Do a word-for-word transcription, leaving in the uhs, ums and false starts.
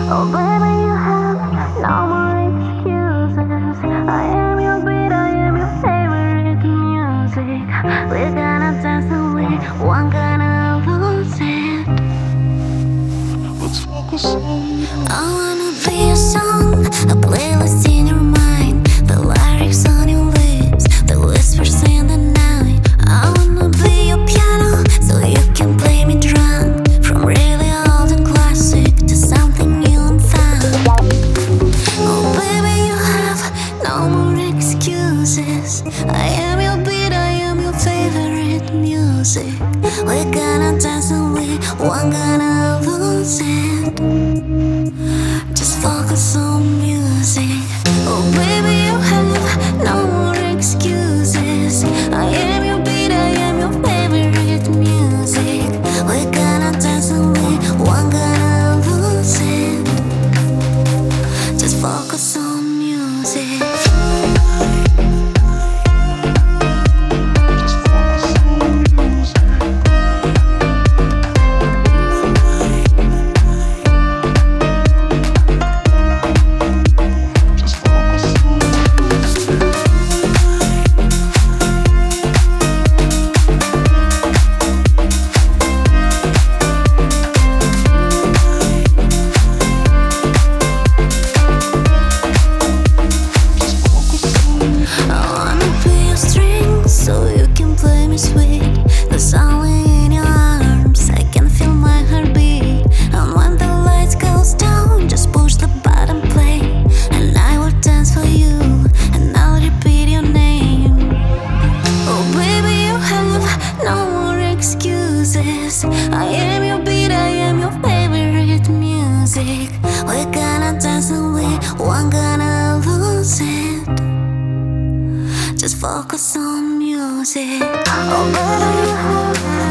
Oh baby, you have no more excuses. I am your beat, I am your favorite music. We're gonna dance and we one gonna lose it. Let's focus on. I wanna be a song, a playlist in your mind, the lyrics on your lips, the whispers in the night. I wanna be your piano, so you can play me drunk, from really old and classic to something new and fun. Oh baby, you have no more excuses. I am your beat, I am your favorite music. We're gonna dance and we one gonna lose it. Just focus on music. Oh baby, you have no more excuses. I am your beat, I am your favorite music. We're gonna dance and we one gonna lose it. Just focus on music. So you can play me sweet. There's only in your arms I can feel my heartbeat. And when the lights goes down, just push the button play, and I will dance for you, and I'll repeat your name. Oh baby, you have no more excuses. I am your beat, I am your favorite music. We're gonna dance and we one gonna lose it. Just focus on music. Oh baby, you have